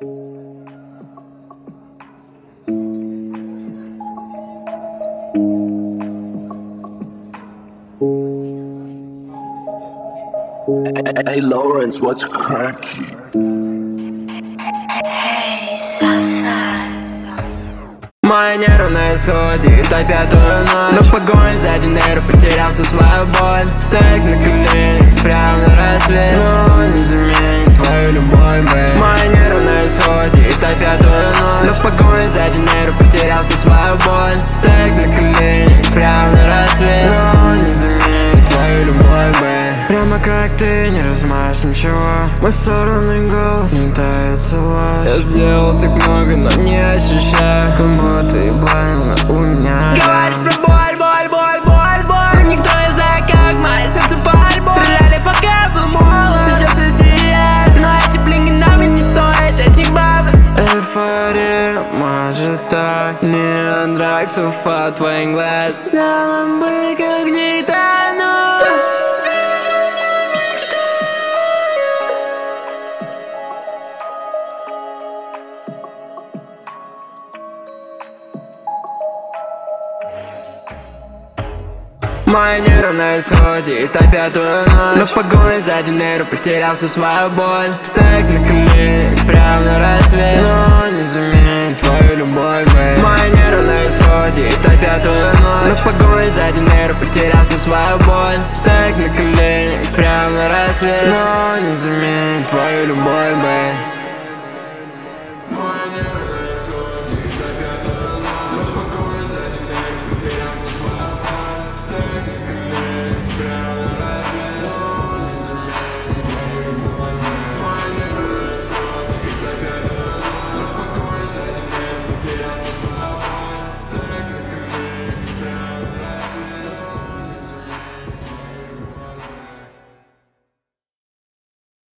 Hey Lawrence, what's cracking? Мои нервы на исходе, это пятую ночь. Но в погоне за dinero потерял всю свою боль. Стоит на коленях прямо на рассвет, но не заменит твою любовь, бэй. Мои нервы на исходе, это пятую ночь. Но в погоне за dinero потерял всю свою боль. Стоит на коленях прямо на рассвет, но не заменит твою любовь, бэй. Прямо как ты, не размажешь ничего. Мой сорванный голос не тается ложь. Я сделал так много, но не ощущаю, как будто ебально у меня. Говоришь про боль, боль, боль, боль, боль, но никто не знает, как мое сердце боль, боль. Стреляли, пока я был молод, сейчас все сияет, но эти блинги нам не стоят этих бабок. Эйфория, может так, не андракс, уфа, твоих глаз. Нам бы как не тону. Мои нервы на исходе, это пятую ночь. Но в погоне за dinero потерял всю свою боль. Стоит на коленях прямо на рассвет, но не заменит твою любовь, бэй. Мои нервы на исходе, это пятую ночь. Но в погоне за dinero потерял всю свою боль. Стоит на коленях прямо на рассвет, но не заменит твою любовь, бэй.